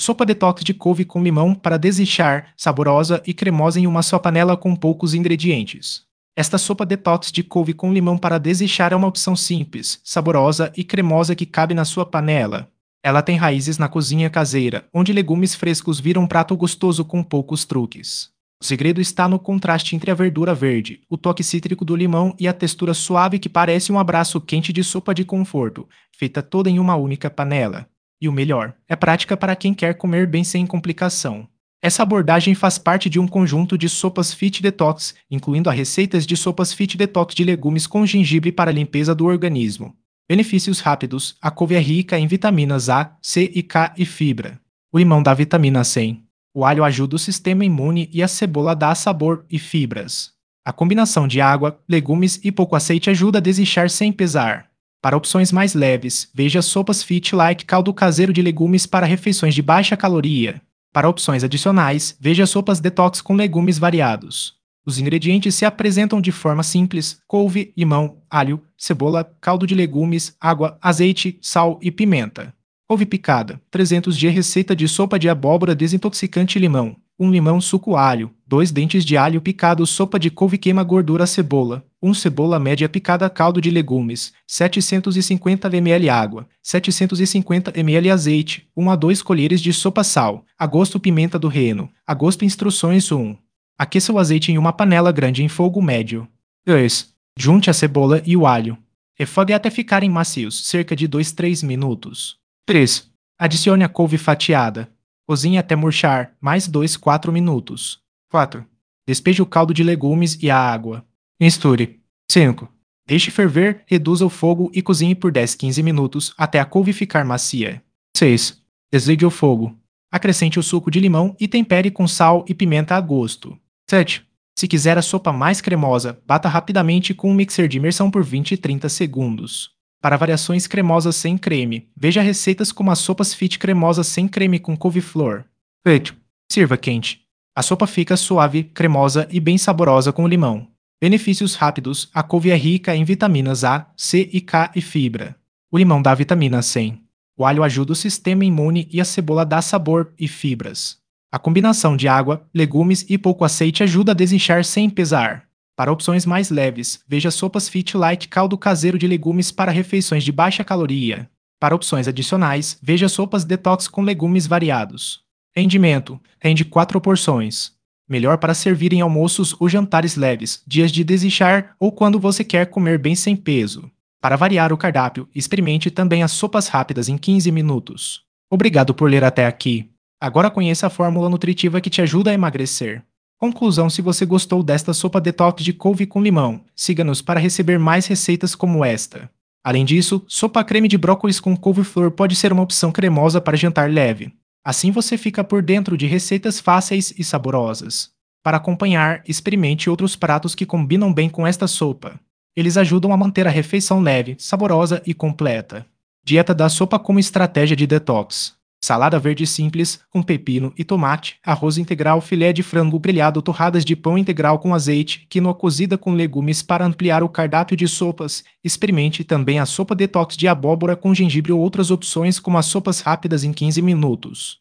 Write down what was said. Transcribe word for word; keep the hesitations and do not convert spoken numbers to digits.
Sopa detox de couve com limão para desinchar, saborosa e cremosa em uma só panela com poucos ingredientes. Esta sopa detox de couve com limão para desinchar é uma opção simples, saborosa e cremosa que cabe na sua panela. Ela tem raízes na cozinha caseira, onde legumes frescos viram um prato gostoso com poucos truques. O segredo está no contraste entre a verdura verde, o toque cítrico do limão e a textura suave que parece um abraço quente de sopa de conforto, feita toda em uma única panela. E o melhor, é prática para quem quer comer bem sem complicação. Essa abordagem faz parte de um conjunto de sopas Fit Detox, incluindo as receitas de sopas Fit Detox de legumes com gengibre para a limpeza do organismo. Benefícios rápidos: a couve é rica em vitaminas A, C e K e fibra. O limão dá vitamina C. O alho ajuda o sistema imune e a cebola dá sabor e fibras. A combinação de água, legumes e pouco aceite ajuda a desinchar sem pesar. Para opções mais leves, veja sopas Fit Like caldo caseiro de legumes para refeições de baixa caloria. Para opções adicionais, veja sopas detox com legumes variados. Os ingredientes se apresentam de forma simples: couve, limão, alho, cebola, caldo de legumes, água, azeite, sal e pimenta. Couve picada, trezentos gramas receita de sopa de abóbora desintoxicante limão. um limão suco alho, dois dentes de alho picado sopa de couve queima gordura cebola. um cebola média picada caldo de legumes. setecentos e cinquenta mililitros água. setecentos e cinquenta mililitros azeite. um a dois colheres de sopa sal. A gosto pimenta do reino. A gosto instruções um. Aqueça o azeite em uma panela grande em fogo médio. dois. Junte a cebola e o alho. Refogue até ficarem macios, cerca de dois a três minutos. três. Adicione a couve fatiada. Cozinhe até murchar, mais dois a quatro minutos. quatro. Despeje o caldo de legumes e a água. Misture. cinco. Deixe ferver, reduza o fogo e cozinhe por dez a quinze minutos até a couve ficar macia. seis. Desligue o fogo. Acrescente o suco de limão e tempere com sal e pimenta a gosto. sete. Se quiser a sopa mais cremosa, bata rapidamente com um mixer de imersão por vinte a trinta segundos. Para variações cremosas sem creme, veja receitas como as sopas Fit cremosas sem creme com couve-flor. oito. Sirva quente. A sopa fica suave, cremosa e bem saborosa com o limão. Benefícios rápidos: a couve é rica em vitaminas A, C e K e fibra. O limão dá vitamina C. O alho ajuda o sistema imune e a cebola dá sabor e fibras. A combinação de água, legumes e pouco aceite ajuda a desinchar sem pesar. Para opções mais leves, veja sopas Fit Light caldo caseiro de legumes para refeições de baixa caloria. Para opções adicionais, veja sopas detox com legumes variados. Rendimento: rende quatro porções. Melhor para servir em almoços ou jantares leves, dias de desinchar ou quando você quer comer bem sem peso. Para variar o cardápio, experimente também as sopas rápidas em quinze minutos. Obrigado por ler até aqui. Agora conheça a fórmula nutritiva que te ajuda a emagrecer. Conclusão: se você gostou desta sopa detox de couve com limão, siga-nos para receber mais receitas como esta. Além disso, sopa creme de brócolis com couve-flor pode ser uma opção cremosa para jantar leve. Assim você fica por dentro de receitas fáceis e saborosas. Para acompanhar, experimente outros pratos que combinam bem com esta sopa. Eles ajudam a manter a refeição leve, saborosa e completa. Dieta da sopa como estratégia de detox. Salada verde simples, com pepino e tomate, arroz integral, filé de frango grelhado, torradas de pão integral com azeite, quinoa cozida com legumes para ampliar o cardápio de sopas. Experimente também a sopa detox de abóbora com gengibre ou outras opções como as sopas rápidas em quinze minutos.